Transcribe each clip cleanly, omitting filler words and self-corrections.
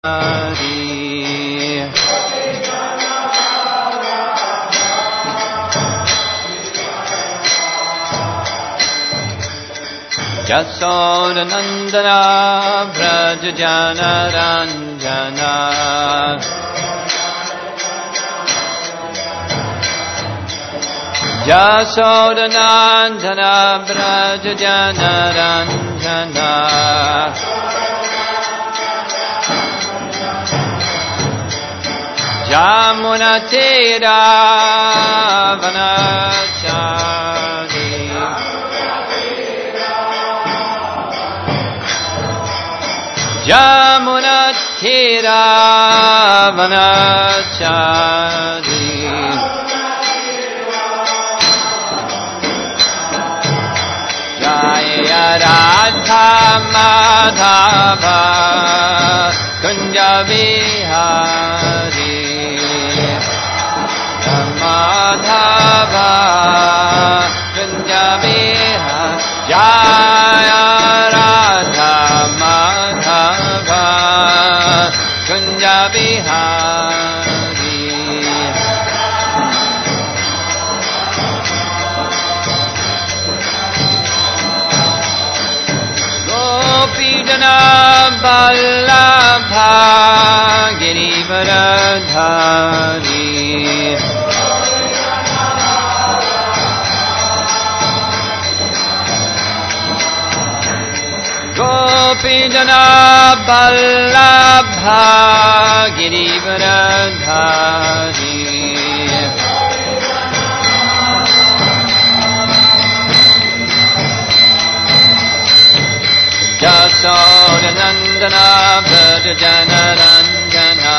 Yasodhanandana Vrajajana Ranjana Yasodhanandana Vrajajana Ranjana Yamunatira Vanachari Yamunatira Vanachari Jaya Radha Madhava Kunja Vihari Madhava Kunja Vihari Jaya Radha Madhava Kunja Vihari Gopijana Vallabha Girivardhari Gopijana Vallabha Girivardhari Yasodhanandana Vrajajana Ranjana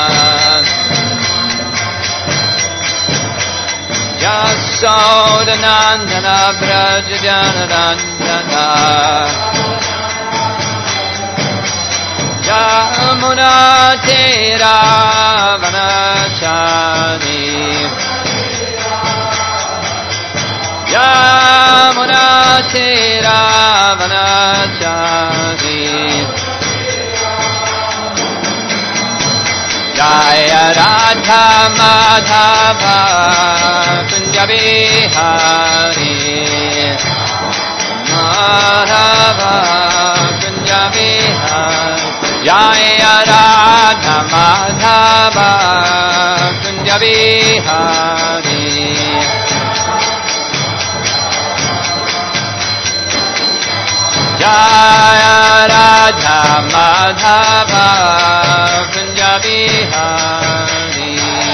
Yasodhanandana Vrajajana Ranjana Yamunatira Vanachari Yamunatira Vanachari Jaya Radha Madhava Kunja Vihari Madhava Kunja Vihari Jaya Radha Madhava Kunja Vihari Jaya Radha Madhava Kunja Vihari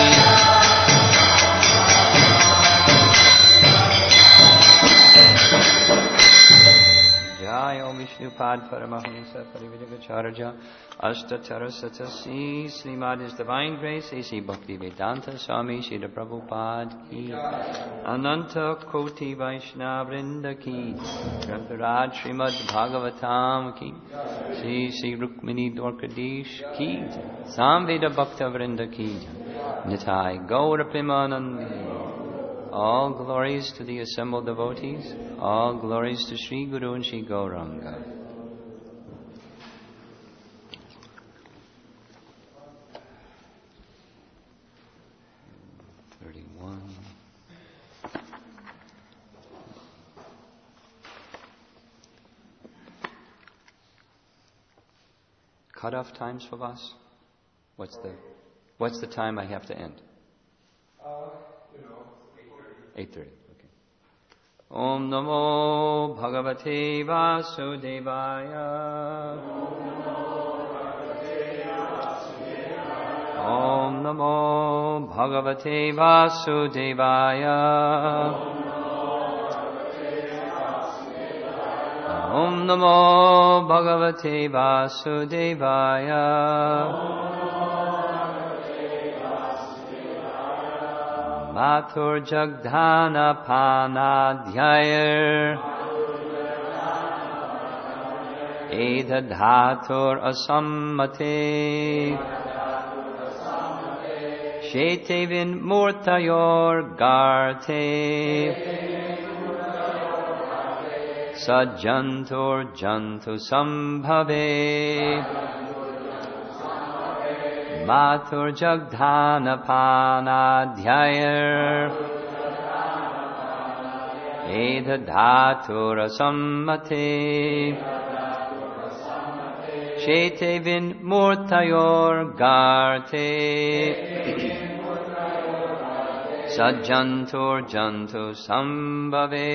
Jaya Om Vishnupad Paramahamsa Parividagacharya Ashtatara Satasi Srimad His Divine Grace A.C. Bhakti Vedanta Swami Srila Prabhupada Ki Ananta Koti Vaishnava Vrinda Ki Grantaraj Srimad Bhagavatam Ki Sri Rukmini Dwarkadish Ki Samveda Bhakta Vrinda Ki Nitai Gaura Premanandi. All glories to the assembled devotees. All glories to Sri Guru and Sri Gauranga. Cut-off times for us? What's the time I have to end? 8:30. Okay. Om Namo Bhagavate Vasudevaya. Om Namo Bhagavate Vasudevaya. Om Namo Bhagavate Vasudevaya. Mathur Jagdhana Panadhyayar Edadhatur Asammate Shetevin Murtayor Garte Sajantur Jantu Sambhave Mathur Jagdhana Panadhyayar Edha Dhatura Sammate Shete Vin Murtayor Garte Sajjantur Jantu Sambhave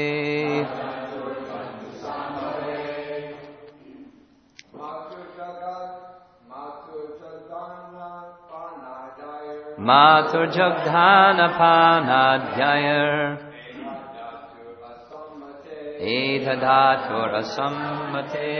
Mathur Jagdhana Panadhyayar Edha Dhatura Sammate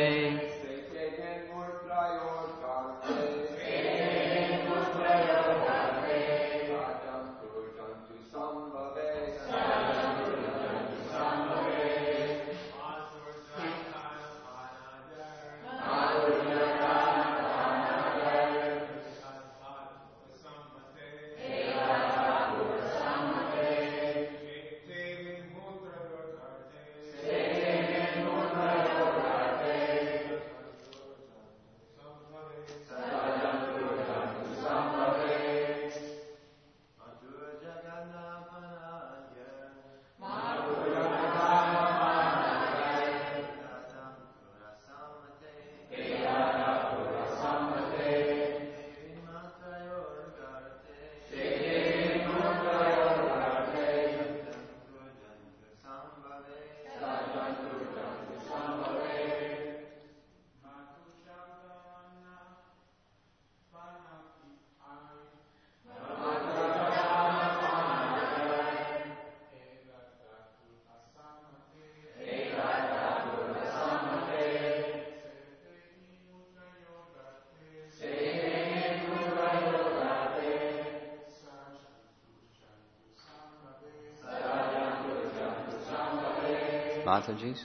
Mataji's.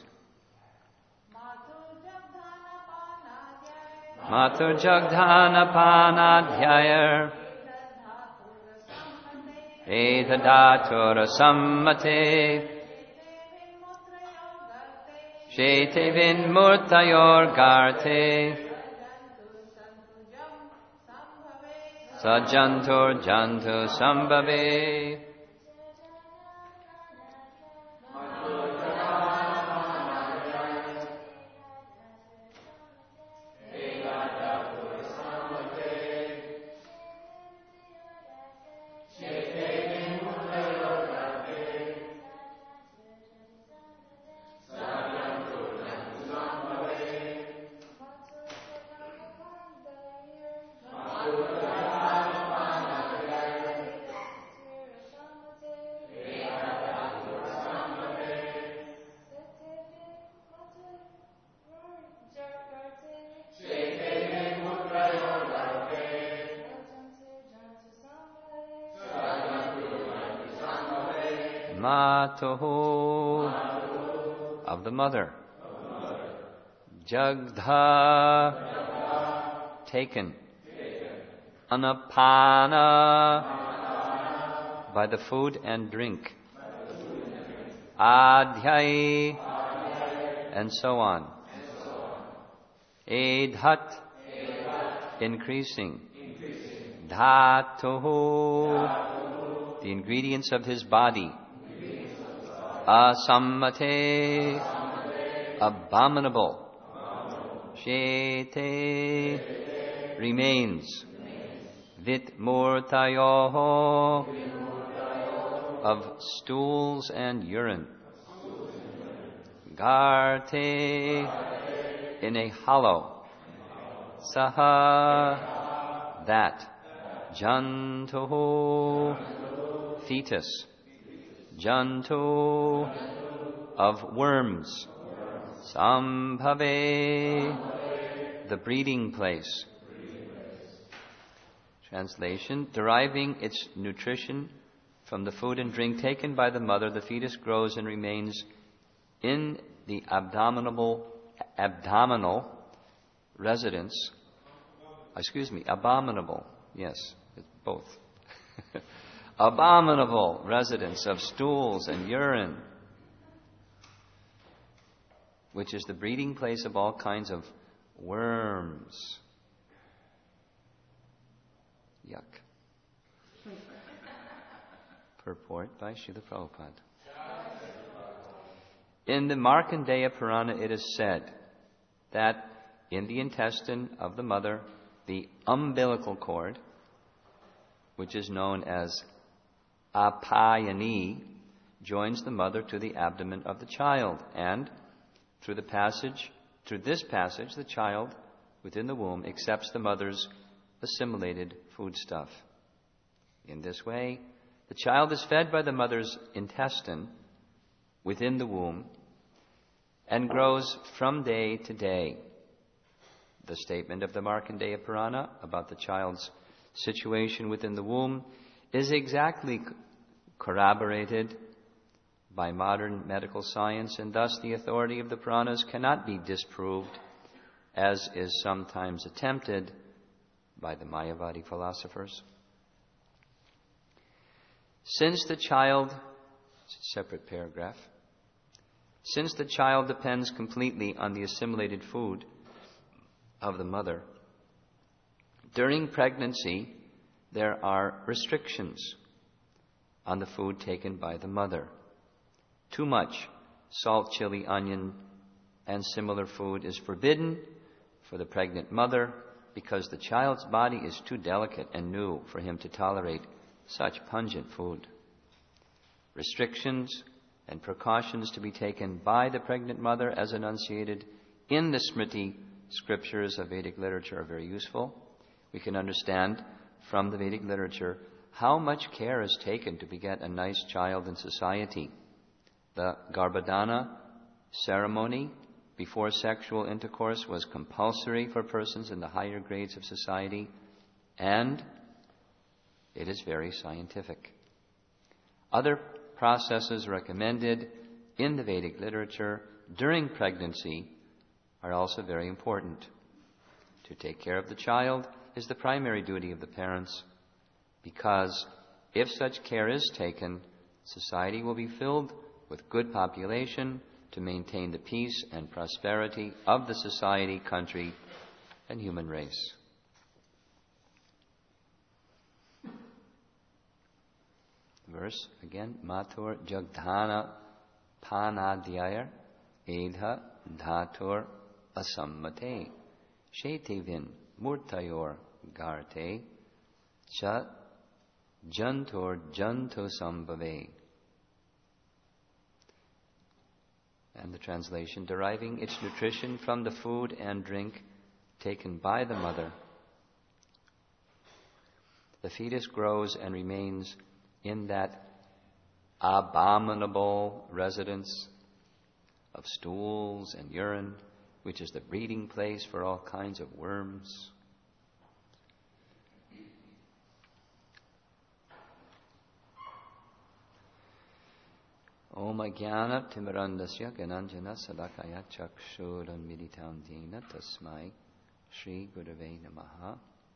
Mathur Jagdhana Panadhyayar Edha Dhatura Sammate Shete Vin Murtayor Garte Sajjantur Jantu Sambhave Matoho of the mother. Jagdha taken. Anapana by the food and drink. Adhyay and so on. Edhat increasing. Dhatuhu the ingredients of his body. Asammate abominable. Shete remains. Vitmurtayoho of stools and urine. Garte in a hollow. Saha that. Jantuhu fetus. Jantu of worms. Sambhave the breeding place. Translation: deriving its nutrition from the food and drink taken by the mother, the fetus grows and remains in the abdominal residence. Abominable. Yes, it's both. Abominable residence of stools and urine, which is the breeding place of all kinds of worms. Yuck. Purport by Srila Prabhupada. In the Markandeya Purana it is said that in the intestine of the mother, the umbilical cord, which is known as apayani, joins the mother to the abdomen of the child, and through this passage, the child within the womb accepts the mother's assimilated foodstuff. In this way, the child is fed by the mother's intestine within the womb and grows from day to day. The statement of the Markandeya Purana about the child's situation within the womb is exactly corroborated by modern medical science, and thus the authority of the Puranas cannot be disproved, as is sometimes attempted by the Mayavadi philosophers. Since the child, separate paragraph, since the child depends completely on the assimilated food of the mother, during pregnancy there are restrictions on the food taken by the mother. Too much salt, chili, onion, and similar food is forbidden for the pregnant mother because the child's body is too delicate and new for him to tolerate such pungent food. Restrictions and precautions to be taken by the pregnant mother as enunciated in the Smriti scriptures of Vedic literature are very useful. We can understand from the Vedic literature how much care is taken to beget a nice child in society. The Garbhadana ceremony before sexual intercourse was compulsory for persons in the higher grades of society, and it is very scientific. Other processes recommended in the Vedic literature during pregnancy are also very important. To take care of the child is the primary duty of the parents, because if such care is taken, society will be filled with good population to maintain the peace and prosperity of the society, country, and human race. Verse again, Matur Jagdhana Panadhyayar Edha Dhatur Asammate Shetivin Murtayor Garte Cha Jantur Jantu Sambhave. And the translation, deriving its nutrition from the food and drink taken by the mother, the fetus grows and remains in that abominable residence of stools and urine, which is the breeding place for all kinds of worms. Om Ajnana Timirandasya Gananjana Salakaya Chakshuranmilitam Dena Tasmai Shri Gurave Namaha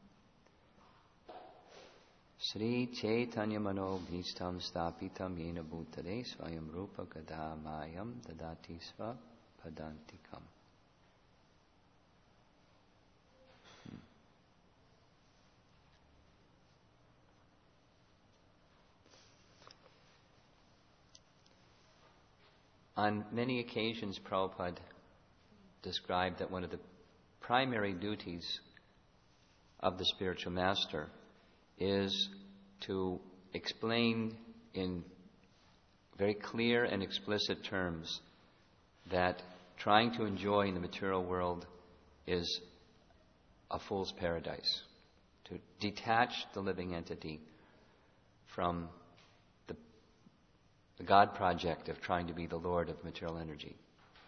Sri Chaitanya Mano Bhistam Stapitam Yena Bhutale Swayam Rupa Gadamayam Dadati Sva Padantikam. On many occasions, Prabhupada described that one of the primary duties of the spiritual master is to explain in very clear and explicit terms that trying to enjoy in the material world is a fool's paradise. To detach the living entity from the God project of trying to be the Lord of material energy.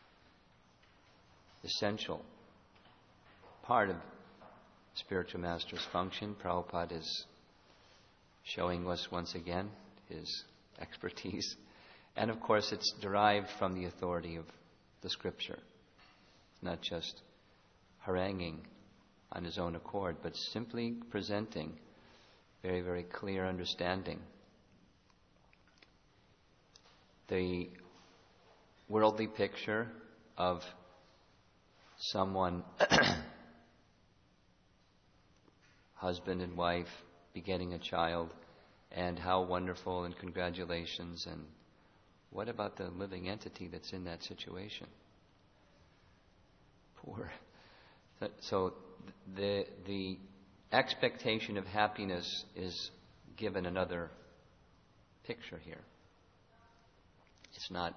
Essential part of spiritual master's function. Prabhupada is showing us once again his expertise. And of course it's derived from the authority of the scripture. Not just haranguing on his own accord, but simply presenting very, very clear understanding. The worldly picture of someone, husband and wife, begetting a child, and how wonderful, and congratulations, and what about the living entity that's in that situation? Poor. So the expectation of happiness is given another picture here. It's not.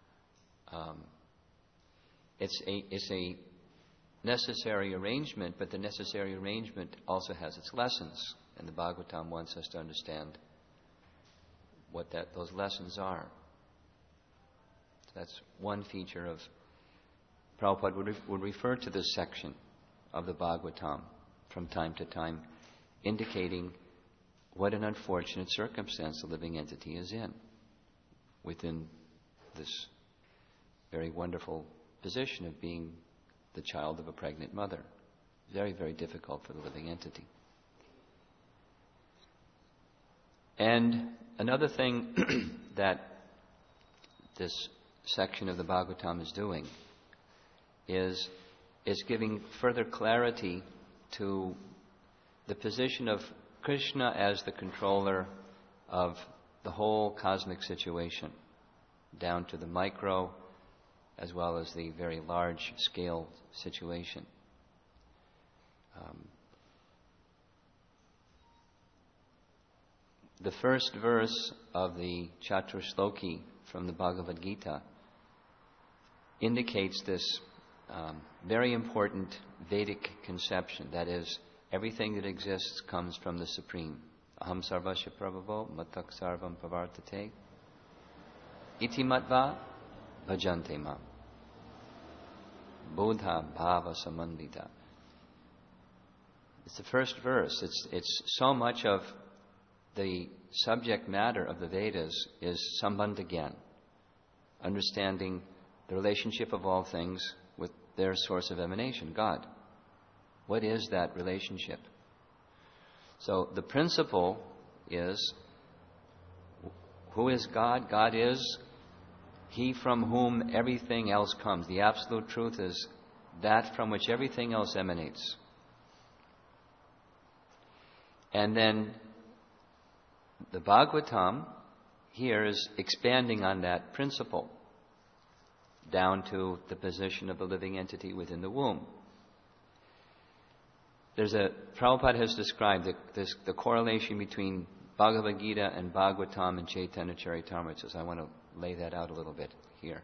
It's a necessary arrangement, but the necessary arrangement also has its lessons, and the Bhagavatam wants us to understand what those lessons are. So that's one feature of Prabhupada would refer to this section of the Bhagavatam from time to time, indicating what an unfortunate circumstance the living entity is in within this very wonderful position of being the child of a pregnant mother. Very, very difficult for the living entity. And another thing that this section of the Bhagavatam is doing is giving further clarity to the position of Krishna as the controller of the whole cosmic situation, down to the micro as well as the very large scale situation. The first verse of the Chaturshloki from the Bhagavad Gita indicates this very important Vedic conception. That is, everything that exists comes from the Supreme. Aham sarvasya prabhavo matak sarvam pavartate iti matva bhajante mam bodha bhava samandita. It's the first verse. It's so much of the subject matter of the Vedas is sambandha gyan, understanding the relationship of all things with their source of emanation, God. What is that relationship? So the principle is, who is God? God is He from whom everything else comes. The absolute truth is that from which everything else emanates. And then the Bhagavatam here is expanding on that principle down to the position of the living entity within the womb. Prabhupada has described the correlation between Bhagavad Gita and Bhagavatam and Chaitanya Charitamrita. So I want to lay that out a little bit here.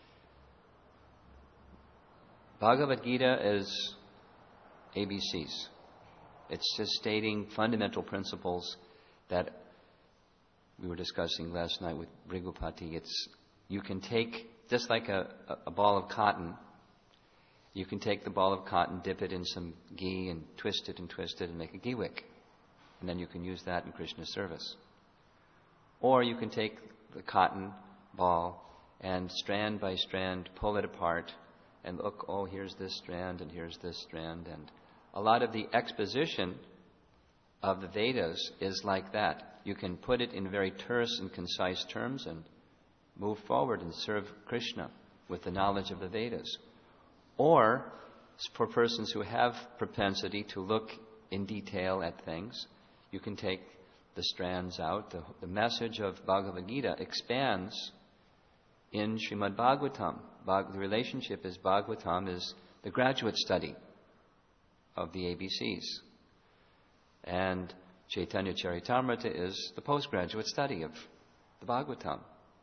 Bhagavad Gita is ABCs. It's just stating fundamental principles that we were discussing last night with Brigupati. You can take, just like a ball of cotton, you can take the ball of cotton, dip it in some ghee, and twist it and make a ghee wick. And then you can use that in Krishna's service. Or you can take the cotton ball and strand by strand pull it apart and look, oh, here's this strand and here's this strand. And a lot of the exposition of the Vedas is like that. You can put it in very terse and concise terms and move forward and serve Krishna with the knowledge of the Vedas. Or, for persons who have propensity to look in detail at things, you can take the strands out. The message of Bhagavad Gita expands in Srimad Bhagavatam. The relationship is Bhagavatam is the graduate study of the ABCs. And Chaitanya Charitamrita is the postgraduate study of the Bhagavatam.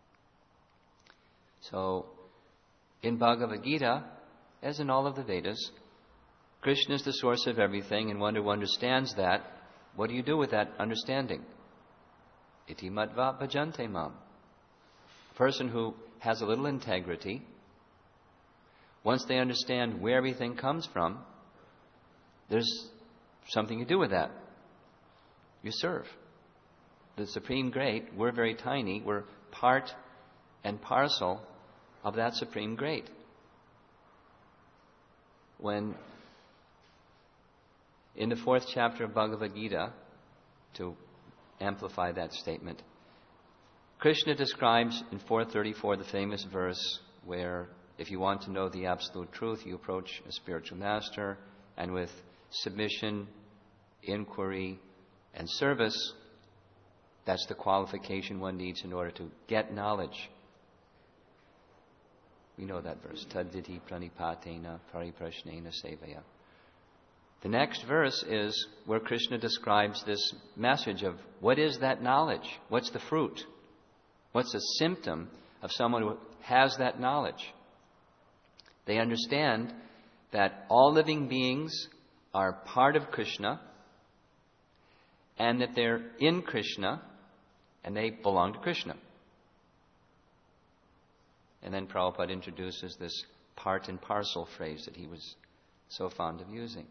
So, in Bhagavad Gita, as in all of the Vedas, Krishna is the source of everything, and one who understands that, what do you do with that understanding? Iti matva bhajante mam. A person who has a little integrity, once they understand where everything comes from, there's something to do with that. You serve. The Supreme Great, we're very tiny, we're part and parcel of that Supreme Great. When in the 4th chapter of Bhagavad Gita, to amplify that statement, Krishna describes in 434 the famous verse where if you want to know the absolute truth, you approach a spiritual master, and with submission, inquiry, And service, that's the qualification one needs in order to get knowledge. We know that verse. Tadviti pranipatena pariprashnena sevaya. The next verse is where Krishna describes this message of what is that knowledge? What's the fruit? What's a symptom of someone who has that knowledge? They understand that all living beings are part of Krishna and that they're in Krishna and they belong to Krishna. And then Prabhupada introduces this part and parcel phrase that he was so fond of using.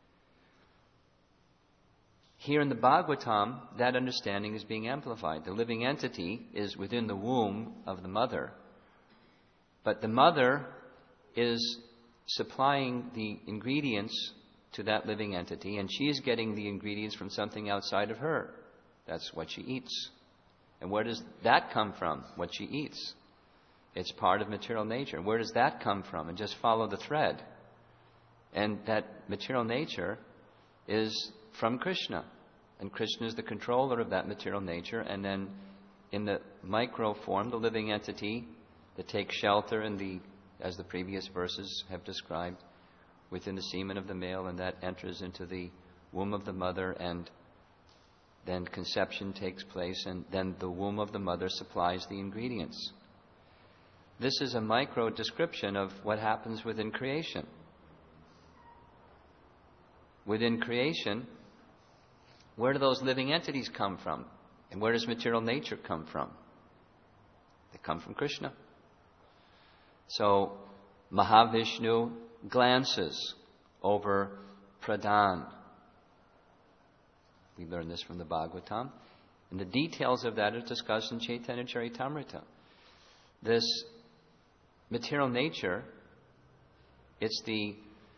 Here in the Bhagavatam, that understanding is being amplified. The living entity is within the womb of the mother, but the mother is supplying the ingredients to that living entity, and she's getting the ingredients from something outside of her. That's what she eats. And where does that come from, what she eats? It's part of material nature. Where does that come from? And just follow the thread. And that material nature is from Krishna. And Krishna is the controller of that material nature. And then in the micro form, the living entity that takes shelter in the, as the previous verses have described, within the semen of the male, and that enters into the womb of the mother, and then conception takes place, and then the womb of the mother supplies the ingredients. This is a micro description of what happens within creation. Within creation, where do those living entities come from? And where does material nature come from? They come from Krishna. So Mahavishnu glances over Pradhan. We learn this from the Bhagavatam. And the details of that are discussed in Chaitanya Charitamrita. This material nature, it's the...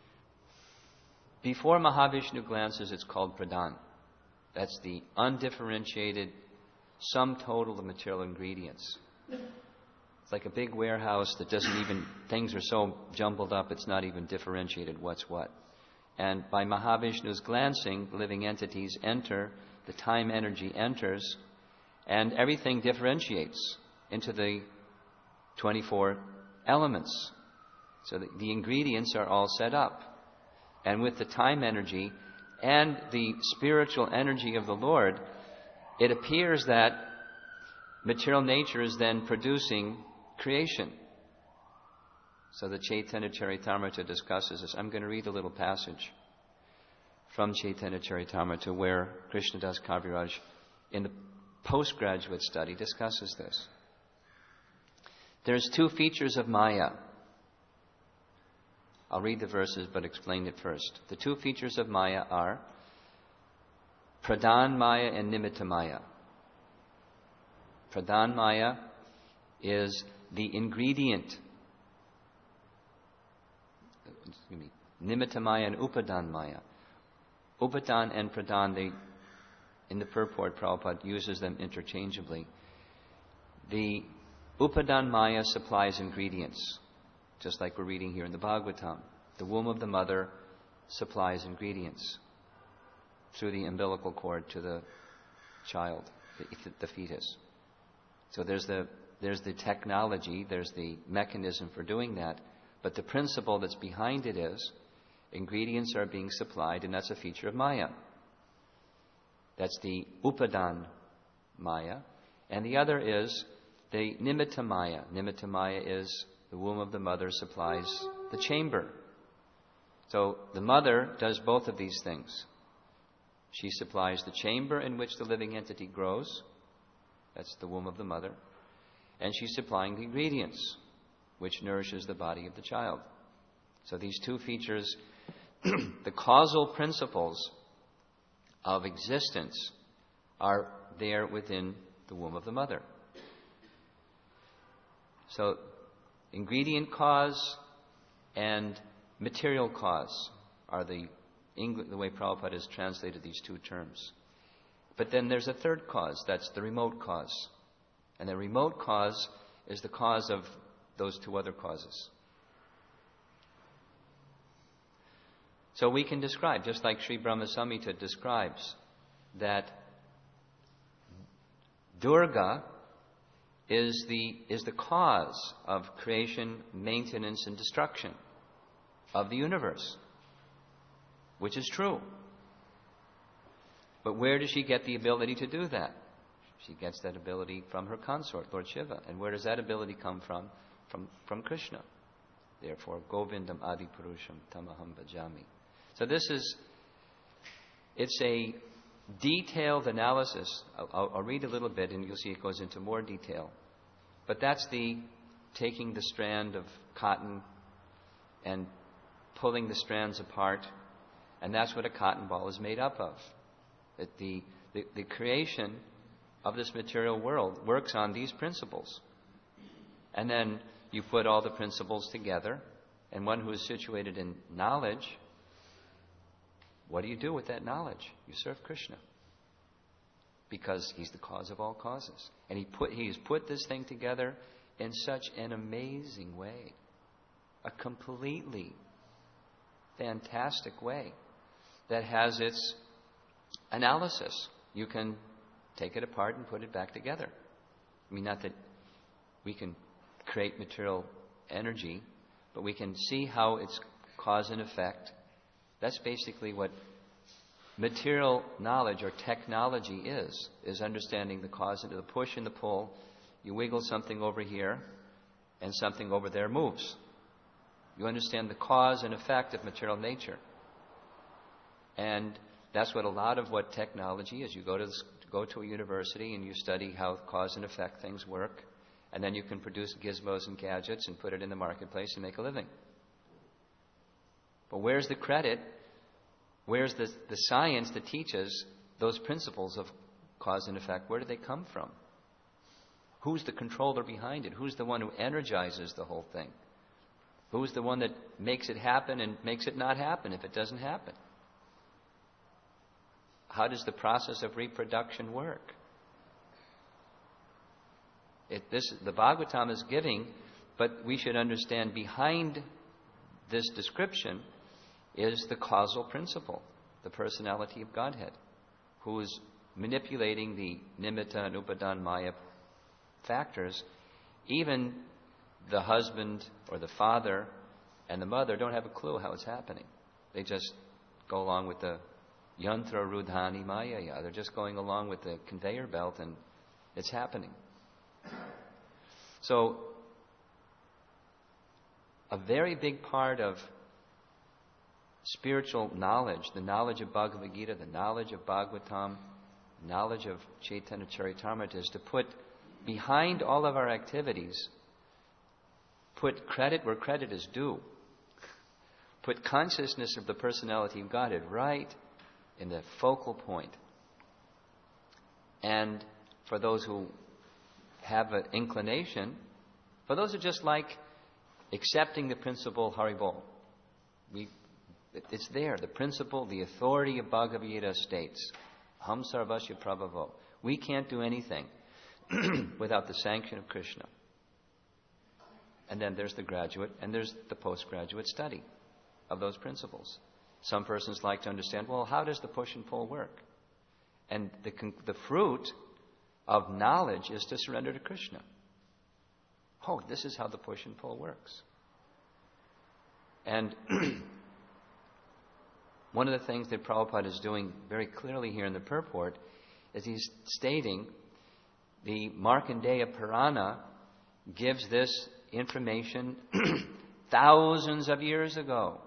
Before Mahavishnu glances, it's called Pradhan. That's the undifferentiated sum total of material ingredients. It's like a big warehouse that doesn't even... Things are so jumbled up, it's not even differentiated what's what. And by Mahavishnu's glancing, living entities enter, the time energy enters, and everything differentiates into the 24 elements. So the ingredients are all set up. And with the time energy and the spiritual energy of the Lord, it appears that material nature is then producing creation. So the Chaitanya Charitamrita discusses this. I'm going to read a little passage from Chaitanya Charitamrita where Krishnadas Kaviraj, in the postgraduate study, discusses this. There's two features of Maya. I'll read the verses but explain it first. The two features of Maya are Pradhan Maya and Nimitta Maya. Pradhan Maya is the ingredient. Nimitta Maya and Upadan Maya. Upadan and Pradhan, in the purport, Prabhupada uses them interchangeably. The Upadan Maya supplies ingredients, just like we're reading here in the Bhagavatam. The womb of the mother supplies ingredients through the umbilical cord to the child, the fetus. So there's the technology, there's the mechanism for doing that, but the principle that's behind it is ingredients are being supplied, and that's a feature of Maya. That's the Upadan Maya. And the other is the Nimitta Maya. Nimitta Maya is the womb of the mother supplies the chamber. So the mother does both of these things. She supplies the chamber in which the living entity grows. That's the womb of the mother. And she's supplying the ingredients, which nourishes the body of the child. So these two features, the causal principles of existence, are there within the womb of the mother. So ingredient cause and material cause are the way Prabhupada has translated these two terms. But then there's a third cause, that's the remote cause. And the remote cause is the cause of those two other causes. So we can describe, just like Sri Brahma Samhita describes, that Durga is the cause of creation, maintenance, and destruction of the universe, which is true. But where does she get the ability to do that? She gets that ability from her consort, Lord Shiva. And where does that ability come from? From Krishna. Therefore, Govindam Adi Purusham Tamaham Bhajami. So it's a detailed analysis. I'll read a little bit and you'll see it goes into more detail. But that's taking the strand of cotton and pulling the strands apart. And that's what a cotton ball is made up of. That the creation of this material world works on these principles. And then you put all the principles together, and one who is situated in knowledge, what do you do with that knowledge? You serve Krishna. Because he's the cause of all causes. And he's put this thing together in such an amazing way. A completely fantastic way that has its analysis. You can take it apart and put it back together. I mean, not that we can create material energy, but we can see how it's cause and effect. That's basically what material knowledge or technology is understanding the cause and the push and the pull. You wiggle something over here and something over there moves. You understand the cause and effect of material nature. And that's what a lot of what technology is. You go to a university and you study how cause and effect things work, and then you can produce gizmos and gadgets and put it in the marketplace and make a living. But where's the credit? Where's the science that teaches those principles of cause and effect? Where do they come from? Who's the controller behind it? Who's the one who energizes the whole thing? Who's the one that makes it happen and makes it not happen if it doesn't happen? How does the process of reproduction work? The Bhagavatam is giving, but we should understand behind this description is the causal principle, the personality of Godhead, who is manipulating the nimitta and upadan maya factors. Even the husband or the father and the mother don't have a clue how it's happening. They just go along with the yantra rudhani maya. They're just going along with the conveyor belt and it's happening. So, a very big part of spiritual knowledge, the knowledge of Bhagavad Gita, the knowledge of Bhagavatam, knowledge of Chaitanya Charitamrita, is to put behind all of our activities, put credit where credit is due. Put consciousness of the personality of Godhead right in the focal point. And for those who have an inclination, for those who just like accepting the principle Haribol, it's there. The principle, the authority of Bhagavad Gita states, Ham Sarvasya Prabhavo. We can't do anything without the sanction of Krishna. And then there's the graduate and there's the postgraduate study of those principles. Some persons like to understand, well, how does the push and pull work? And the fruit of knowledge is to surrender to Krishna. Oh, this is how the push and pull works. And one of the things that Prabhupada is doing very clearly here in the purport is he's stating the Markandeya Purana gives this information thousands of years ago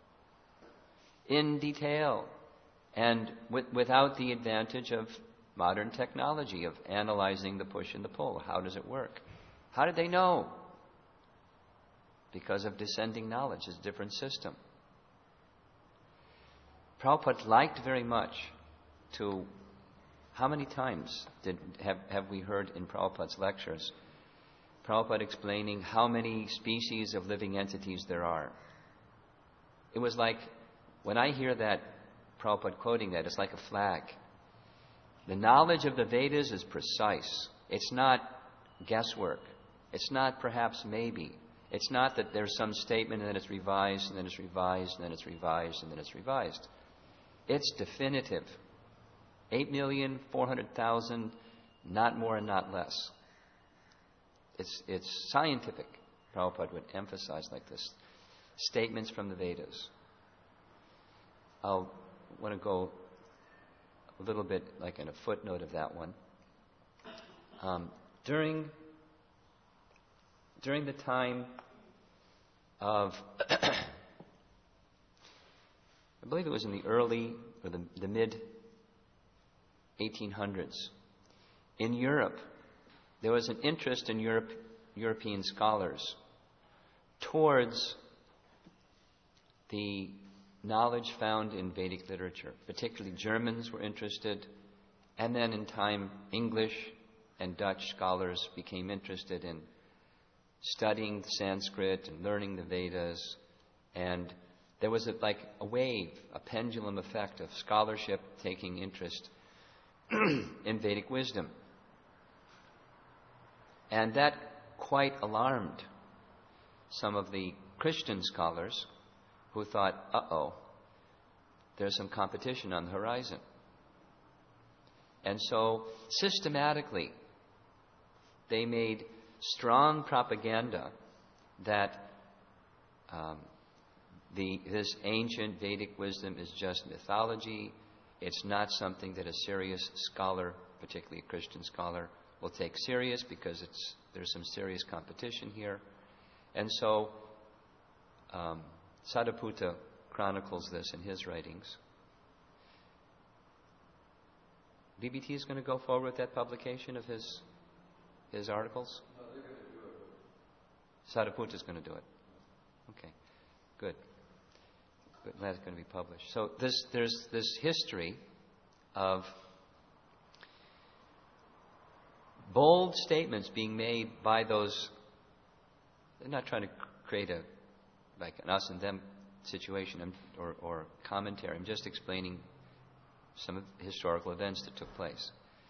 in detail and without the advantage of modern technology of analyzing the push and the pull. How does it work? How did they know? Because of descending knowledge. It's a different system. Prabhupada liked very much to... How many times have we heard in Prabhupada's lectures Prabhupada explaining how many species of living entities there are? It was like, when I hear that, Prabhupada quoting that, it's like a flag. The knowledge of the Vedas is precise. It's not guesswork. It's not perhaps maybe. It's not that there's some statement and then it's revised and then it's revised and then it's revised and then it's revised. It's definitive. 8,400,000, not more and not less. It's scientific. Prabhupada would emphasize like this. Statements from the Vedas. I'll want to go a little bit like in a footnote of that one. During the time of, I believe it was in the early or the mid 1800s, in Europe, there was an interest in European scholars towards the knowledge found in Vedic literature. Particularly Germans were interested, and then in time English and Dutch scholars became interested in studying Sanskrit and learning the Vedas, and there was a wave, a pendulum effect of scholarship taking interest in Vedic wisdom. And that quite alarmed some of the Christian scholars who thought, there's some competition on the horizon. And so systematically they made strong propaganda that this ancient Vedic wisdom is just mythology. It's not something that a serious scholar, particularly a Christian scholar, will take serious because there's some serious competition here. And so Sadaputta chronicles this in his writings. BBT is going to go forward with that publication of his articles? No, they're going to do it. Sadaputta is going to do it. Okay, good. Glad it's going to be published. So there's this history of bold statements being made by those. They're not trying to create an us and them situation or commentary. I'm just explaining some of the historical events that took place.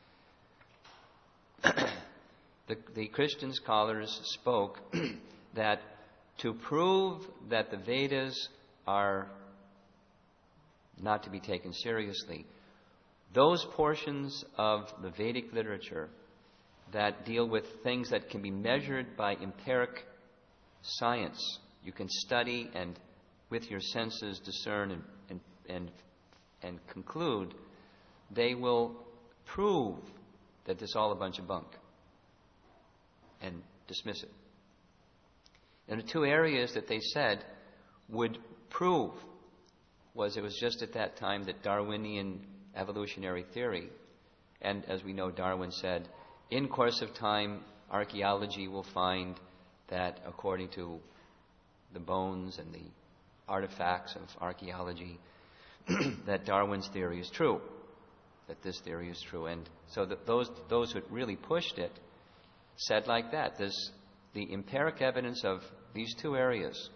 The Christian scholars spoke that to prove that the Vedas are not to be taken seriously, those portions of the Vedic literature that deal with things that can be measured by empiric science, you can study and with your senses discern and conclude, they will prove that this is all a bunch of bunk and dismiss it. And the two areas that they said would prove it was just at that time that Darwinian evolutionary theory, and as we know, Darwin said, in course of time, archaeology will find that according to the bones and the artifacts of archaeology, that Darwin's theory is true, that this theory is true. And so that those who really pushed it said like that, the empiric evidence of these two areas,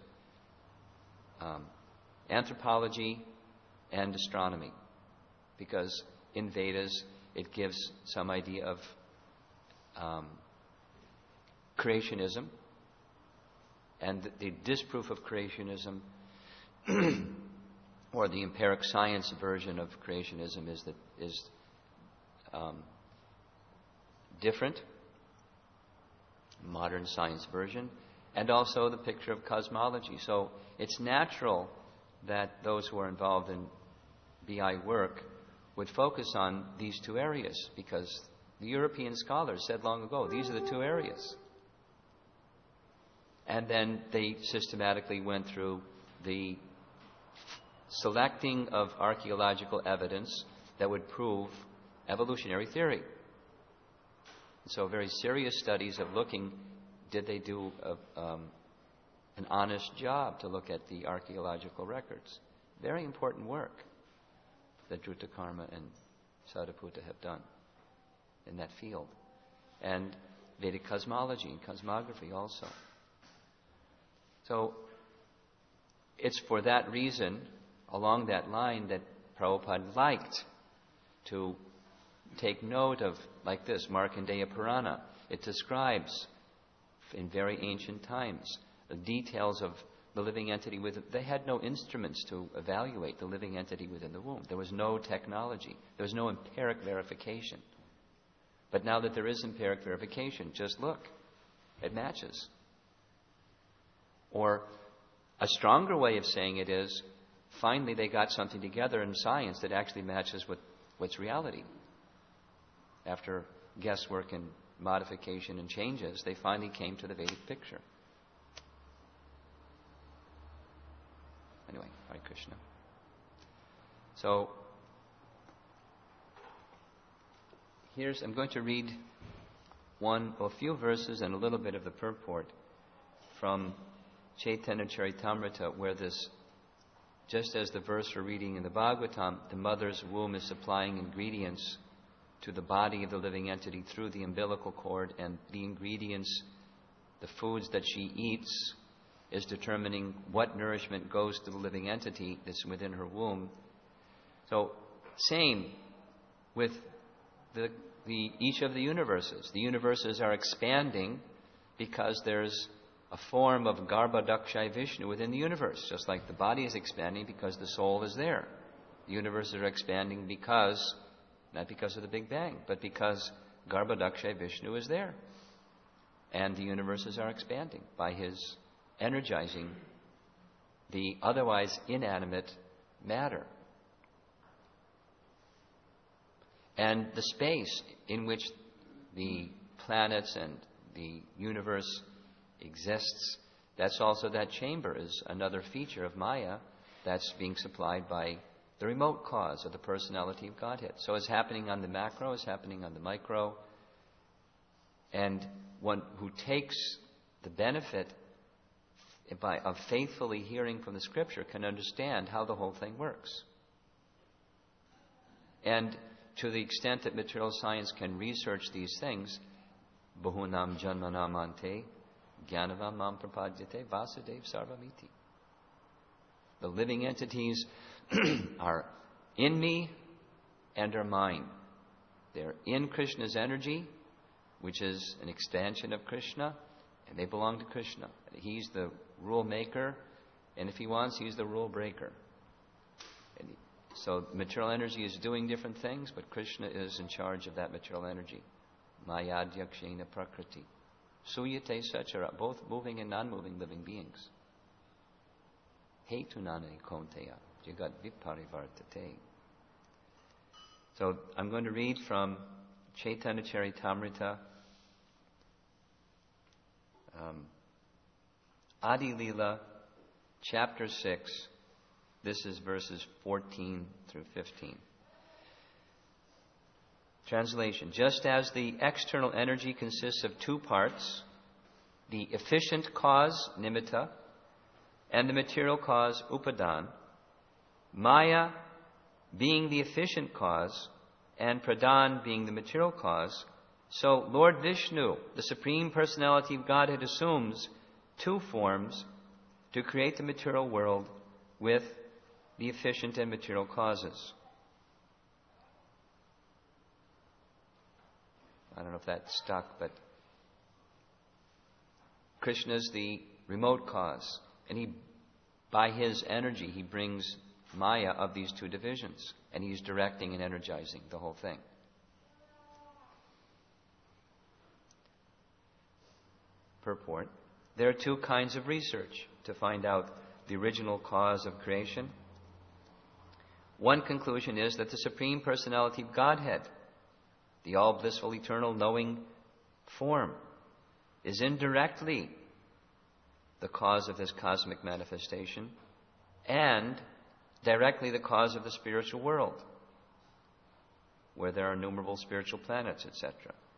anthropology and astronomy, because in Vedas it gives some idea of creationism, and the disproof of creationism or the empiric science version of creationism is different, modern science version, and also the picture of cosmology. So it's natural that those who are involved in BI work would focus on these two areas, because the European scholars said long ago, these are the two areas. And then they systematically went through the selecting of archaeological evidence that would prove evolutionary theory. So very serious studies of looking, did they do an honest job to look at the archaeological records? Very important work that Drutakarma and Sadaputta have done in that field. And Vedic cosmology and cosmography also. So it's for that reason, along that line, that Prabhupada liked to take note of, like this, Markandeya Purana. It describes, in very ancient times, the details of the living entity within. They had no instruments to evaluate the living entity within the womb. There was no technology. There was no empiric verification. But now that there is empiric verification, just look. It matches. Or a stronger way of saying it is, finally they got something together in science that actually matches what's reality. After guesswork and modification and changes, they finally came to the Vedic picture. Anyway, Hare Krishna. So, I'm going to read a few verses and a little bit of the purport from Chaitanya Charitamrita, where this, just as the verse we're reading in the Bhagavatam, the mother's womb is supplying ingredients to the body of the living entity through the umbilical cord, and the ingredients, the foods that she eats, is determining what nourishment goes to the living entity that's within her womb. So, same with each of the universes. The universes are expanding because there's a form of Garbhodakshaya Vishnu within the universe, just like the body is expanding because the soul is there. The universes are expanding because, not because of the Big Bang, but because Garbhodakshaya Vishnu is there. And the universes are expanding by his energizing the otherwise inanimate matter. And the space in which the planets and the universe exists, that's also that chamber is another feature of Maya that's being supplied by the remote cause of the personality of Godhead. So it's happening on the macro, it's happening on the micro. And one who takes the benefit of faithfully hearing from the scripture can understand how the whole thing works. And to the extent that material science can research these things, Bahunam Janmanam Ante, Gyanavam Mam Prapadyate, Vasudev Sarvamiti. The living entities are in me and are mine. They're in Krishna's energy, which is an expansion of Krishna, and they belong to Krishna. He's the rule maker, and if he wants, he's the rule breaker. So material energy is doing different things, but Krishna is in charge of that material energy. Mayadhyakshena prakriti. Suyate sachara, both moving and non-moving living beings. Hetunane konteya, jagat viparivartate. So I'm going to read from Chaitanya Charitamrita, Adi Lila, chapter 6. This is verses 14 through 15. Translation. Just as the external energy consists of two parts, the efficient cause, nimitta, and the material cause, upadan, Maya being the efficient cause, and pradhan being the material cause, so Lord Vishnu, the Supreme Personality of Godhead, assumes two forms to create the material world with the efficient and material causes. I don't know if that stuck, but Krishna's the remote cause, and by his energy, he brings Maya of these two divisions, and he's directing and energizing the whole thing. Purport. There are two kinds of research to find out the original cause of creation. One conclusion is that the Supreme Personality of Godhead, the all-blissful, eternal, knowing form, is indirectly the cause of this cosmic manifestation and directly the cause of the spiritual world, where there are innumerable spiritual planets, etc.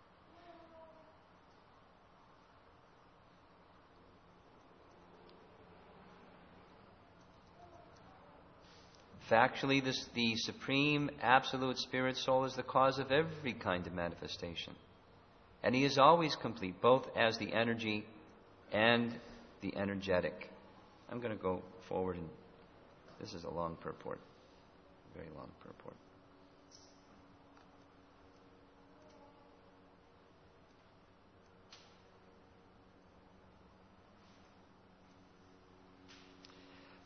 Factually, the Supreme Absolute Spirit Soul is the cause of every kind of manifestation. And he is always complete, both as the energy and the energetic. I'm going to go forward, and this is a long purport, very long purport.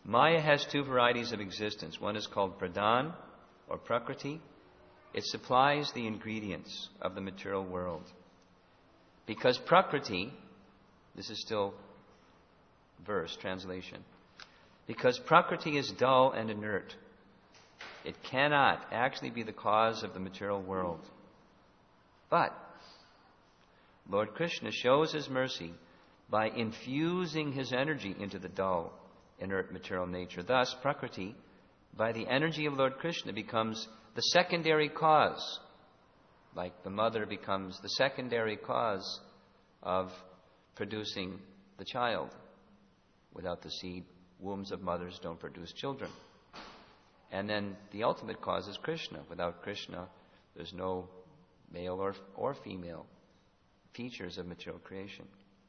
Maya has two varieties of existence. One is called Pradhan, or Prakriti. It supplies the ingredients of the material world. Because Prakriti, this is still verse, translation. Because Prakriti is dull and inert, it cannot actually be the cause of the material world. But Lord Krishna shows His mercy by infusing His energy into the dull, inert material nature. Thus, Prakriti, by the energy of Lord Krishna, becomes the secondary cause, like the mother becomes the secondary cause of producing the child. Without the seed, wombs of mothers don't produce children. And then the ultimate cause is Krishna. Without Krishna, there's no male or female features of material creation.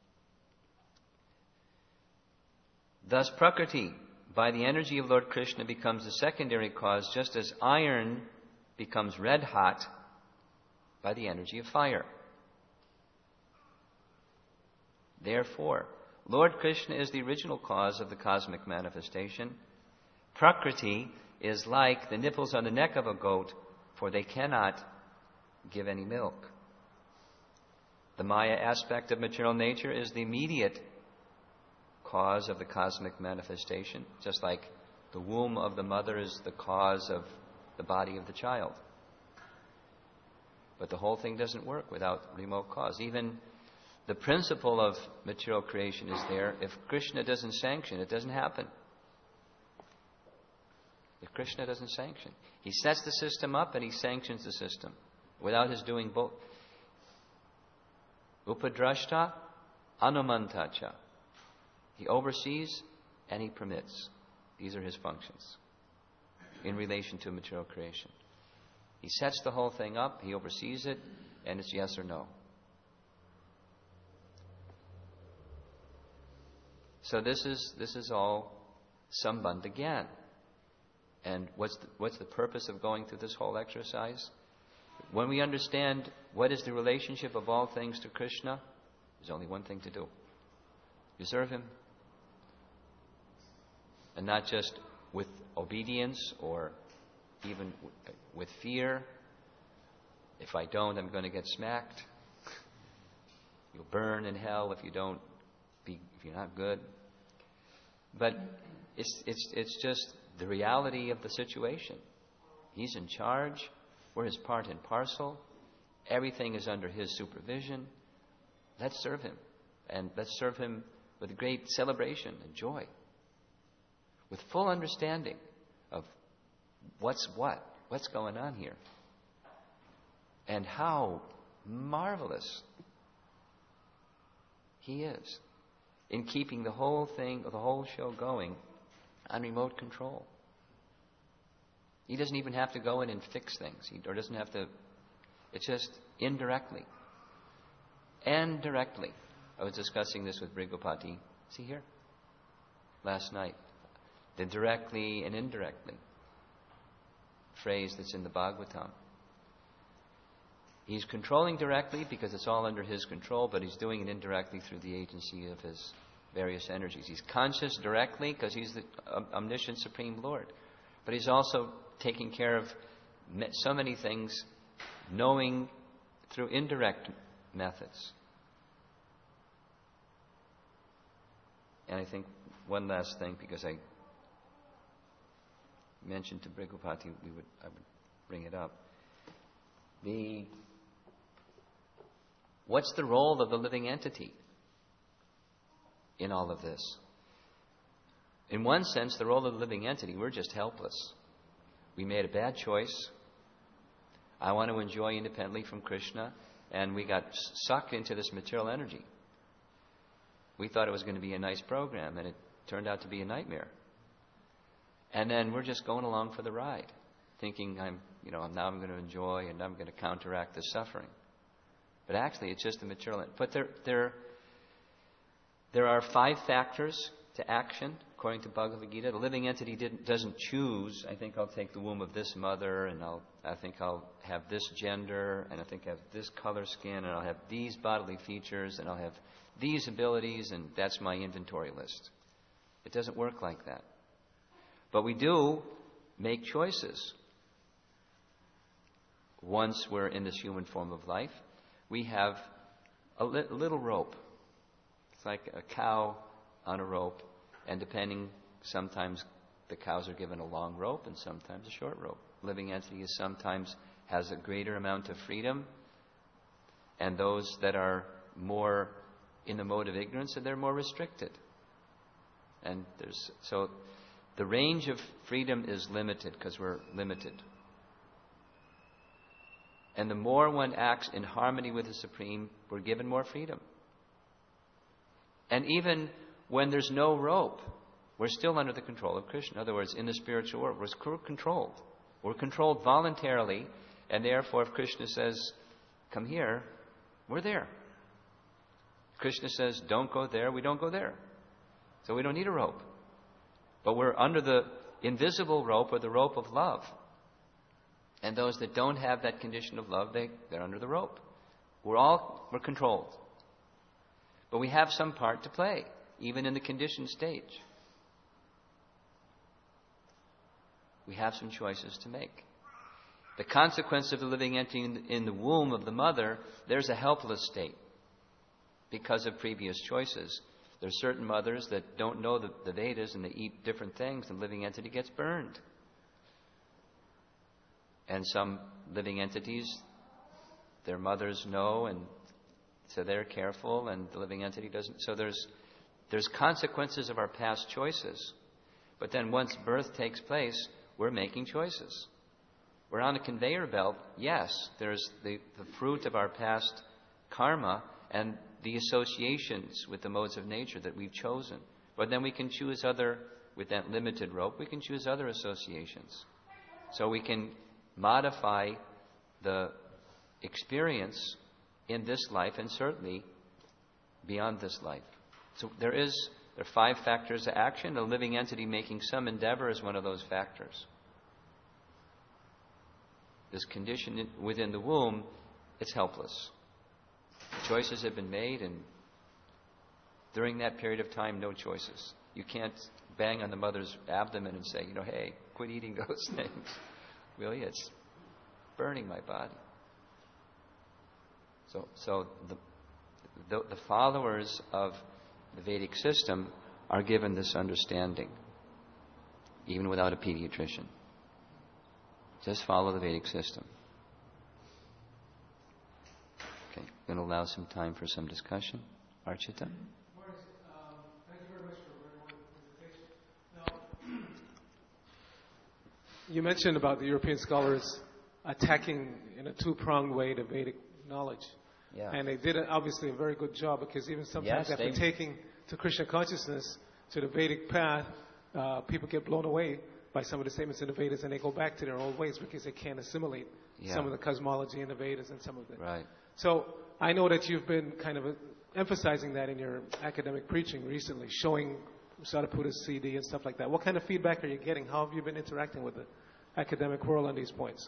Thus, Prakriti, by the energy of Lord Krishna, becomes the secondary cause, just as iron becomes red hot by the energy of fire. Therefore, Lord Krishna is the original cause of the cosmic manifestation. Prakriti is like the nipples on the neck of a goat, for they cannot give any milk. The Maya aspect of material nature is the immediate cause of the cosmic manifestation, just like the womb of the mother is the cause of the body of the child. But the whole thing doesn't work without remote cause. Even the principle of material creation is there. If Krishna doesn't sanction, it doesn't happen. If Krishna doesn't sanction, He sets the system up and He sanctions the system without His doing both. Upadrashta, anumantacha. He oversees and He permits. These are His functions in relation to material creation. He sets the whole thing up, He oversees it, and it's yes or no. So this is all Sambandha Gyan. And what's the purpose of going through this whole exercise? When we understand what is the relationship of all things to Krishna, there's only one thing to do. You serve Him. And not just with obedience or even with fear. If I don't, I'm going to get smacked. You'll burn in hell if you're not good. But it's just the reality of the situation. He's in charge. We're His part and parcel. Everything is under His supervision. Let's serve Him. And let's serve Him with great celebration and joy. With full understanding of what's going on here. And how marvelous He is in keeping the whole thing, the whole show going on remote control. He doesn't even have to go in and fix things. Or doesn't have to. It's just indirectly. And directly. I was discussing this with Brigopati. Is he here? Last night. The directly and indirectly phrase that's in the Bhagavatam. He's controlling directly because it's all under His control, but He's doing it indirectly through the agency of His various energies. He's conscious directly because He's the omniscient Supreme Lord. But He's also taking care of so many things, knowing through indirect methods. And I think one last thing, because I mentioned to Brigopati, I would bring it up. What's the role of the living entity in all of this? In one sense, the role of the living entity, we're just helpless. We made a bad choice. I want to enjoy independently from Krishna, and we got sucked into this material energy. We thought it was going to be a nice program, and it turned out to be a nightmare. And then we're just going along for the ride, thinking now I'm going to enjoy and I'm going to counteract the suffering. But actually, it's just the material. But there are 5 factors to action, according to Bhagavad Gita. The living entity doesn't choose. I think I'll take the womb of this mother, and I think I'll have this gender, and I think I have this color skin, and I'll have these bodily features, and I'll have these abilities, and that's my inventory list. It doesn't work like that. But we do make choices. Once we're in this human form of life, we have a little rope. It's like a cow on a rope, and depending, sometimes the cows are given a long rope and sometimes a short rope. Living entity is sometimes has a greater amount of freedom, and those that are more in the mode of ignorance, and they're more restricted. And so the range of freedom is limited because we're limited. And the more one acts in harmony with the Supreme, we're given more freedom. And even when there's no rope, we're still under the control of Krishna. In other words, in the spiritual world, we're controlled. We're controlled voluntarily, and therefore if Krishna says, come here, we're there. Krishna says, don't go there, we don't go there. So we don't need a rope. But we're under the invisible rope, or the rope of love. And those that don't have that condition of love, they're under the rope. We're controlled. But we have some part to play, even in the conditioned stage. We have some choices to make. The consequence of the living entity in the womb of the mother, there's a helpless state because of previous choices. There are certain mothers that don't know the Vedas and they eat different things, and the living entity gets burned. And some living entities, their mothers know, and so they're careful, and the living entity doesn't. So there's consequences of our past choices. But then once birth takes place, we're making choices. We're on a conveyor belt. Yes, there's the fruit of our past karma and the associations with the modes of nature that we've chosen. But then we can choose with that limited rope, we can choose other associations. So we can modify the experience in this life and certainly beyond this life. So there are 5 factors of action. A living entity making some endeavor is one of those factors. This condition within the womb, it's helpless. Choices have been made, and during that period of time, no choices. You can't bang on the mother's abdomen and say, hey, quit eating those things. Really, it's burning my body. So the followers of the Vedic system are given this understanding, even without a pediatrician. Just follow the Vedic system. Okay, I'm going to allow some time for some discussion. Archita? Thank you very much for a very wonderful presentation. Now, you mentioned about the European scholars attacking in a 2-pronged way the Vedic knowledge. Yeah. And they did obviously a very good job, because even sometimes after taking to Krishna consciousness, to the Vedic path, people get blown away by some of the statements in the Vedas, and they go back to their old ways because they can't assimilate some of the cosmology in the Vedas and some of it. Right. So I know that you've been kind of emphasizing that in your academic preaching recently, showing Sariputa's CD and stuff like that. What kind of feedback are you getting? How have you been interacting with the academic world on these points?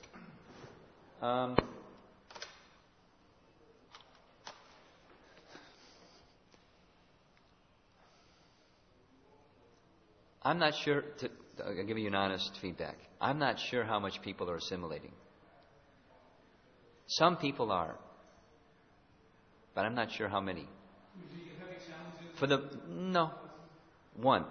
I'm not sure, I'll give you an honest feedback. I'm not sure how much people are assimilating. Some people are, but I'm not sure how many. No. One.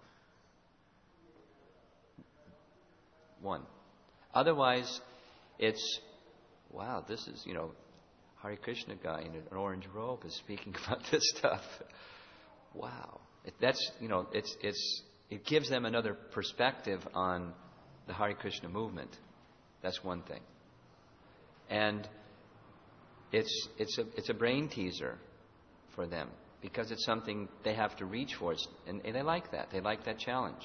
Otherwise, it's, wow, this is, Hare Krishna guy in an orange robe is speaking about this stuff. Wow. It gives them another perspective on the Hare Krishna movement. That's one thing. And it's a brain teaser for them, because it's something they have to reach for, and they like that. They like that challenge.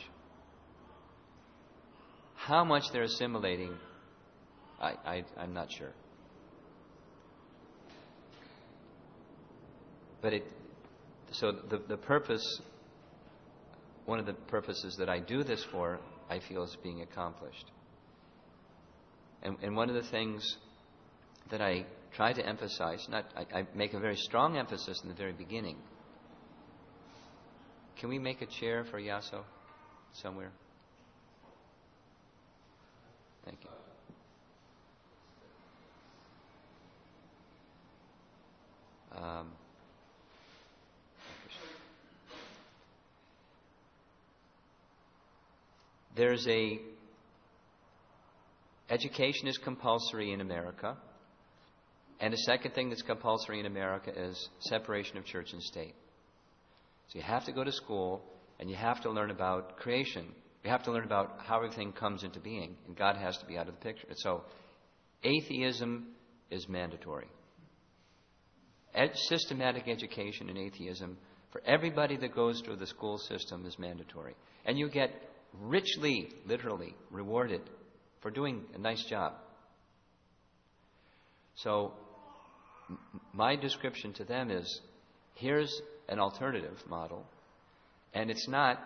How much they're assimilating, I'm not sure. But the purpose, one of the purposes that I do this for, I feel is being accomplished. And one of the things that I try to emphasize, I make a very strong emphasis in the very beginning. Can we make a chair for Yaso somewhere? Thank you. There's education is compulsory in America. And the second thing that's compulsory in America is separation of church and state. So you have to go to school and you have to learn about creation. You have to learn about how everything comes into being, and God has to be out of the picture. So atheism is mandatory. Systematic education in atheism for everybody that goes through the school system is mandatory. And you get richly, literally, rewarded for doing a nice job. So my description to them is, here's an alternative model, and it's not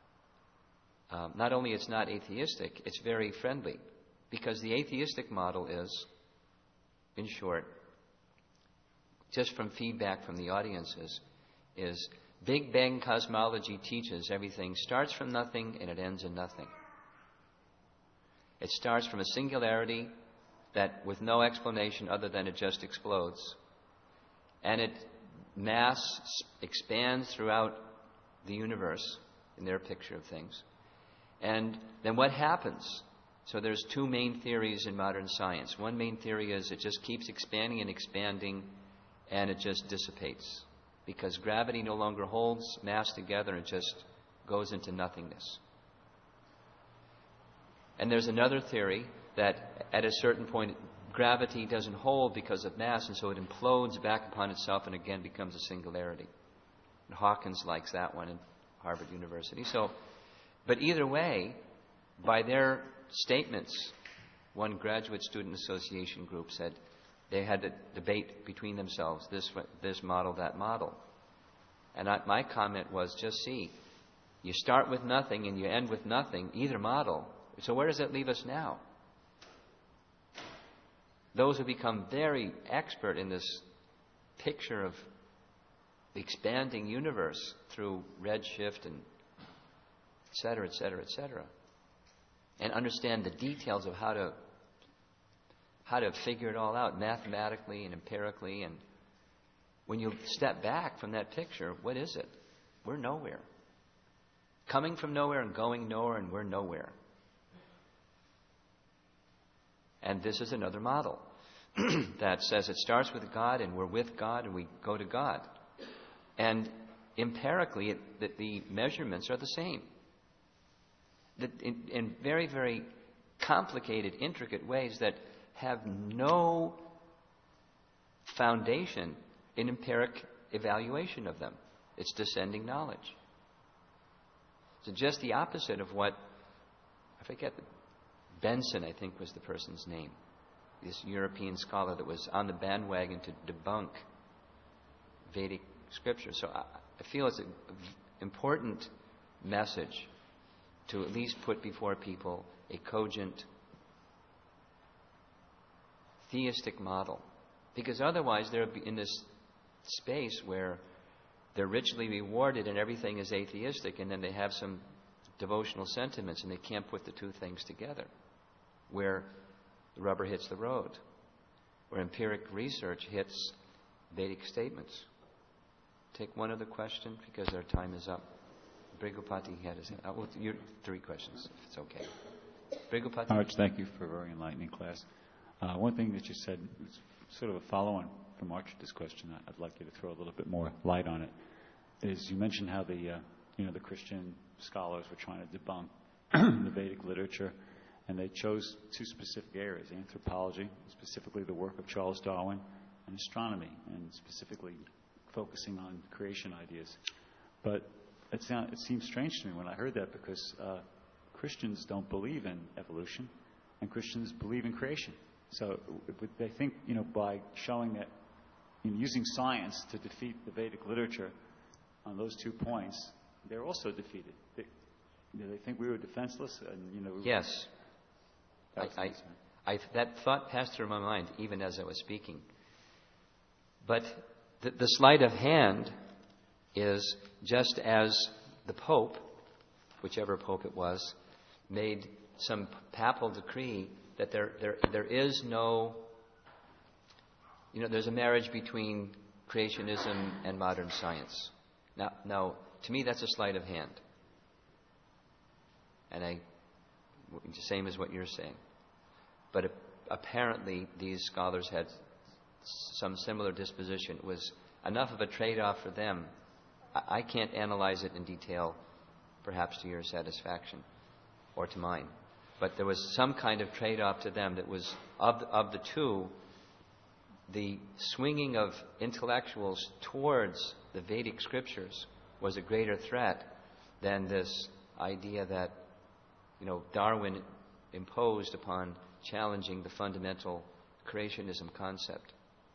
only it's not atheistic, it's very friendly, because the atheistic model is, in short, just from feedback from the audiences, is Big Bang cosmology teaches everything starts from nothing and it ends in nothing. It starts from a singularity that with no explanation other than it just explodes. And mass expands throughout the universe in their picture of things. And then what happens? So there's two main theories in modern science. One main theory is it just keeps expanding and expanding and it just dissipates. Because gravity no longer holds mass together, it just goes into nothingness. And there's another theory that at a certain point gravity doesn't hold because of mass, and so it implodes back upon itself and again becomes a singularity. And Hawkins likes that one in Harvard University. But either way, by their statements, one graduate student association group said they had to debate between themselves, this model, that model. And my comment was, just see, you start with nothing and you end with nothing, either model. So where does that leave us now? Those who become very expert in this picture of the expanding universe through redshift and et cetera, et cetera, et cetera, and understand the details of how to figure it all out mathematically and empirically. And when you step back from that picture, what is it? We're nowhere. Coming from nowhere and going nowhere, and we're nowhere. And this is another model that says it starts with God and we're with God and we go to God. And empirically, the measurements are the same. In very, very complicated, intricate ways that have no foundation in empiric evaluation of them. It's descending knowledge. So just the opposite of what, I forget, Benson, I think, was the person's name. This European scholar that was on the bandwagon to debunk Vedic scripture. So I feel it's an important message to at least put before people a cogent theistic model. Because otherwise they'll be in this space where they're richly rewarded and everything is atheistic, and then they have some devotional sentiments and they can't put the two things together, where the rubber hits the road, where empiric research hits Vedic statements. Take one other question because our time is up. Brigupati had his hand. Well, your 3 questions, if it's okay. Brigupati. Arch, thank you for a very enlightening class. One thing that you said was sort of a follow-on from Arch's question. I'd like you to throw a little bit more light on it. Is you mentioned how the Christian scholars were trying to debunk the Vedic literature, and they chose 2 specific areas: anthropology, specifically the work of Charles Darwin, and astronomy, and specifically focusing on creation ideas. But it seems strange to me when I heard that, because Christians don't believe in evolution, and Christians believe in creation. So they think, by showing that, using science to defeat the Vedic literature on those 2 points, they're also defeated. They think we were defenseless, and Yes. That thought passed through my mind even as I was speaking. But the sleight of hand is just as the Pope, whichever Pope it was, made some papal decree that there is no, there's a marriage between creationism and modern science. Now, to me, that's a sleight of hand. And the same as what you're saying. But apparently, these scholars had some similar disposition. It was enough of a trade-off for them. I can't analyze it in detail, perhaps to your satisfaction or to mine. But there was some kind of trade-off to them that was, of the two, the swinging of intellectuals towards the Vedic scriptures was a greater threat than this idea that, Darwin imposed upon challenging the fundamental creationism concept.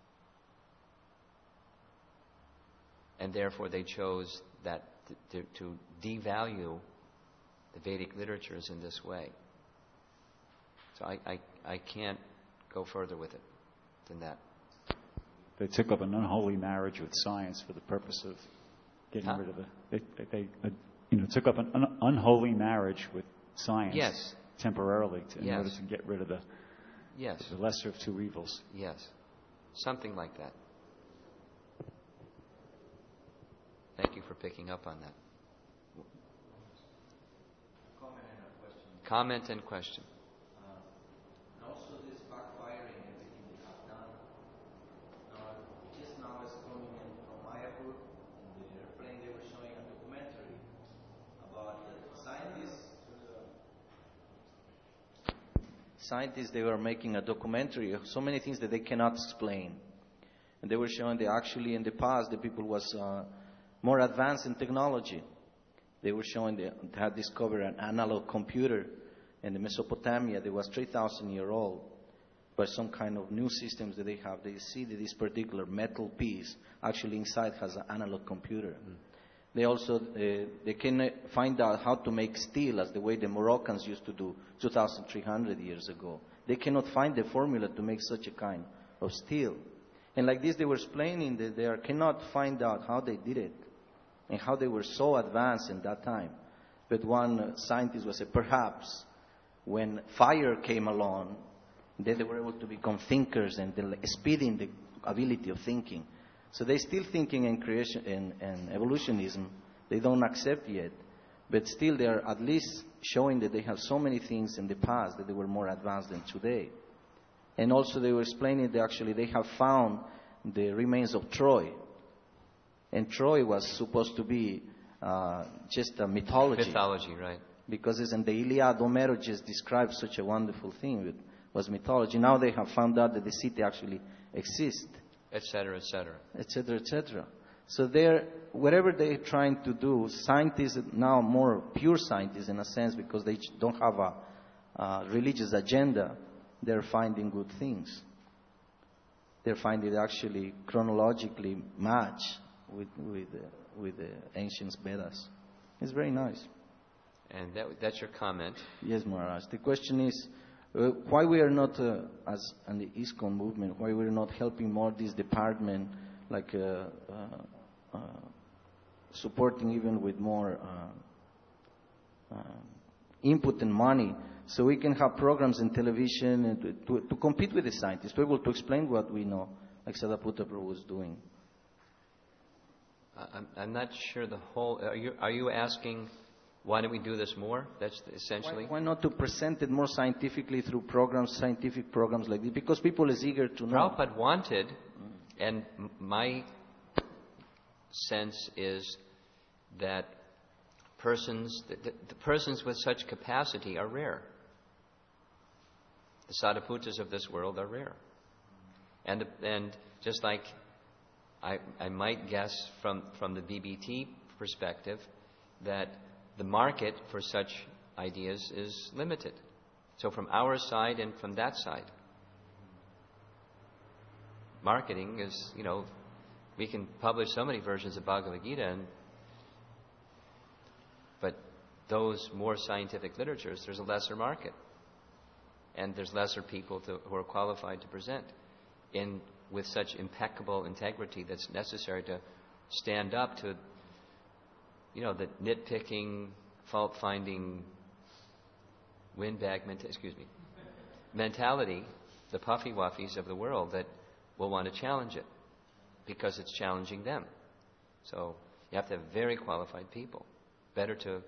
And therefore they chose that to devalue the Vedic literatures in this way. So I can't go further with it than that. They took up an unholy marriage with science for the purpose of getting rid of They took up an unholy marriage with science. Yes. Temporarily in order to get rid of the lesser of two evils. Yes. Something like that. Thank you for picking up on that. Comment and question. And also this backfiring, everything they have done. Just now I was coming in from Mayapur, in the airplane they were showing a documentary about the scientists. They were making a documentary of so many things that they cannot explain. And they were showing that actually in the past the people was more advanced in technology. They were showing they had discovered an analog computer in the Mesopotamia that was 3,000 years old. By some kind of new systems that they have, they see that this particular metal piece actually inside has an analog computer. They also they can find out how to make steel as the way the Moroccans used to do 2,300 years ago. They cannot find the formula to make such a kind of steel. And like this, they were explaining that they cannot find out how they did it and how they were so advanced in that time. But one scientist was saying, perhaps when fire came along, then they were able to become thinkers and speeding the ability of thinking. So they're still thinking in creation and evolutionism. They don't accept yet. But still they are at least showing that they have so many things in the past that they were more advanced than today. And also they were explaining that actually they have found the remains of Troy. And Troy was supposed to be just a mythology. Mythology, right. Because it's in the Iliad, Homero just described such a wonderful thing. It was mythology. Now they have found out that the city actually exists. Etc., etc. Etc., etc. So whatever they're trying to do, scientists now more pure scientists in a sense because they don't have a religious agenda, they're finding good things. They're finding it actually chronologically match with the ancient Vedas. It's very nice. And that's your comment. Yes, Maharaj. The question is, why we are not, as in the ISKCON movement, why we're not helping more this department, like supporting even with more input and money, so we can have programs in television and to compete with the scientists, to be able to explain what we know, like Sadaputa Prabhu was doing. I'm not sure the whole. Are you asking? Why don't we do this more? That's essentially. Why not to present it more scientifically through scientific programs like this? Because people is eager to know. Prabhupada wanted, and my sense is that the persons with such capacity are rare. The Sadaputas of this world are rare, and just like I might guess from the BBT perspective that the market for such ideas is limited. So from our side and from that side. Marketing is, we can publish so many versions of Bhagavad Gita, but those more scientific literatures, there's a lesser market. And there's lesser people who are qualified to present with such impeccable integrity that's necessary to stand up to the nitpicking, fault-finding, windbag mentality. Excuse me. mentality, the puffy-wuffies of the world, that will want to challenge it because it's challenging them. So you have to have very qualified people. Better to...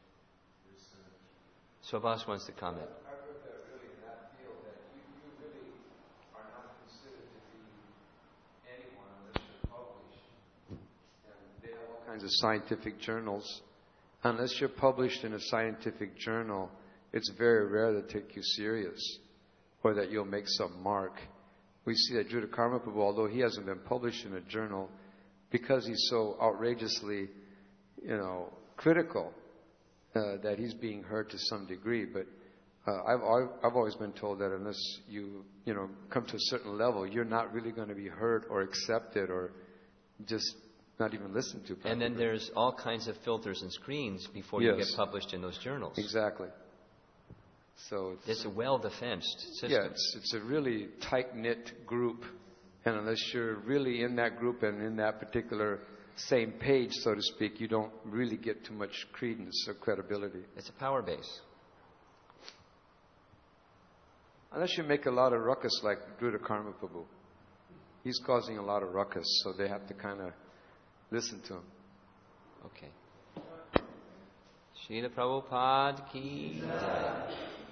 Subhas wants to comment. I've heard that really in that field, that you really are not considered to be anyone unless you're published. And they have all kinds of scientific journals. Unless you're published in a scientific journal, it's very rare to take you serious or that you'll make some mark. We see that Judah Karma Prabhu, although he hasn't been published in a journal, because he's so outrageously, critical, that he's being heard to some degree. But I've always been told that unless you come to a certain level, you're not really going to be heard or accepted or just not even listened to. And then there's all kinds of filters and screens before you get published in those journals. Exactly. So it's a well-defensed system. Yeah, it's a really tight-knit group, and unless you're really in that group and in that particular same page, so to speak, you don't really get too much credence or credibility. It's a power base. Unless you make a lot of ruckus like Druta Karma Prabhu. He's causing a lot of ruckus, so they have to kind of listen to him. Okay. Srila Prabhupada ki jai.